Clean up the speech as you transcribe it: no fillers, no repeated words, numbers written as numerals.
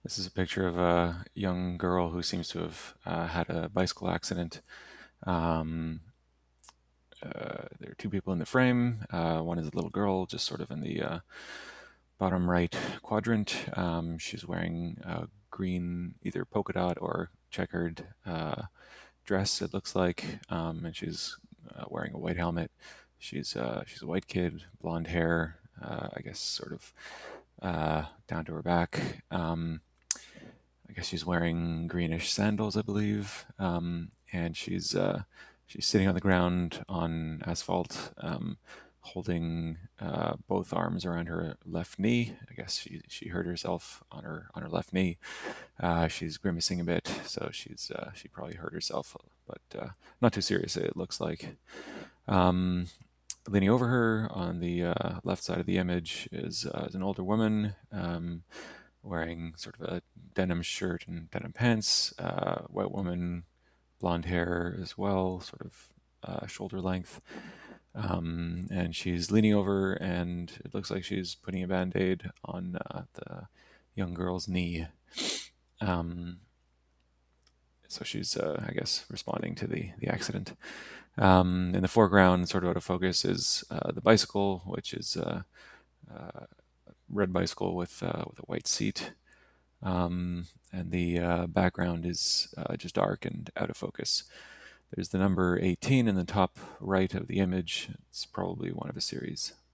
This is a picture of a young girl who seems to have had a bicycle accident. Um, there are two people in the frame. One is a little girl, just sort of in the bottom right quadrant. She's wearing a green, either polka dot or checkered dress, it looks like, and she's wearing a white helmet. She's a white kid, blonde hair, I guess, sort of down to her back. I guess she's wearing greenish sandals, I believe, and she's sitting on the ground on asphalt, holding both arms around her left knee. I guess she hurt herself on her left knee. She's grimacing a bit, so she probably hurt herself, but not too seriously, it looks like. Um, Leaning over her on the left side of the image is an older woman. Wearing sort of a denim shirt and denim pants, white woman, blonde hair as well, sort of shoulder length. And she's leaning over, and it looks like she's putting a band-aid on the young girl's knee. Um, so she's, I guess, responding to the accident. In the foreground, sort of out of focus, is the bicycle, which is a red bicycle with a white seat. And the background is just dark and out of focus. There's the number 18 in the top right of the image. It's probably one of a series.